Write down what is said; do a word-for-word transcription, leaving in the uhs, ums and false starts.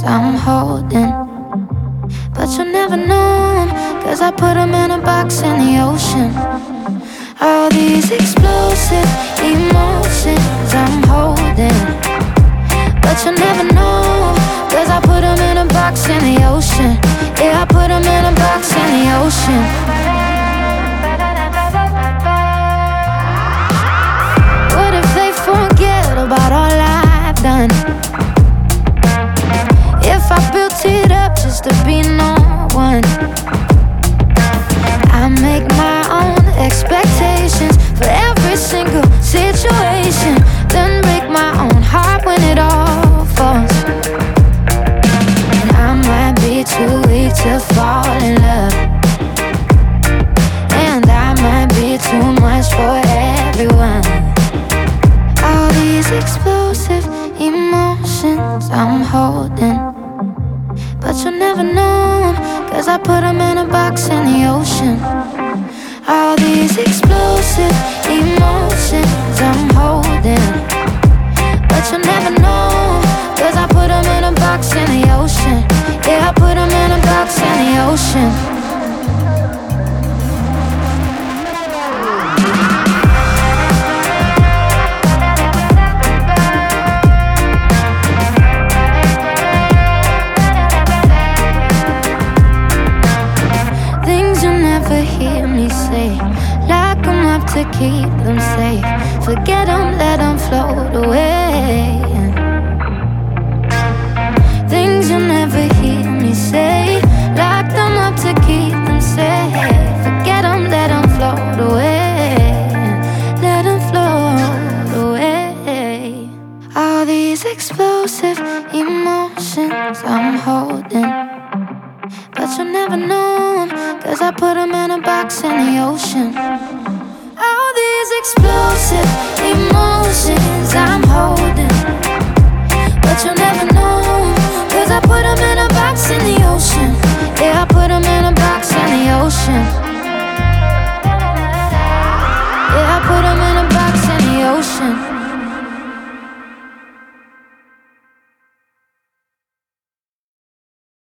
emotions I'm holding, but you'll never know 'cause I put them in a box in the ocean. All these explosive emotions I'm holding, but you'll never know 'cause I put them in a box in the ocean. Yeah, I put them in a box in the ocean. What if they forget about all I've done? If I built it up just to be no one, I make my own expectations for every single situation, then break my own heart when it all falls. And I might be too weak to fall in love, and I might be too much for everyone. All these explosive emotions I'm holding, but you'll never know 'cause I put them in a box in the ocean. All these explosive emotions I'm holding, but you'll never know 'cause I put them in a box in the ocean. Yeah, I put them in a box in the ocean. Hear me say, lock them up to keep them safe. Forget them, let them float away. Things you'll never hear me say, lock them up to keep them safe. Forget them, let them float away. Let them float away. All these explosive emotions I'm holding, but you'll never know 'cause I put them in a box in the ocean. All these explosive emotions I'm holding, but you'll never know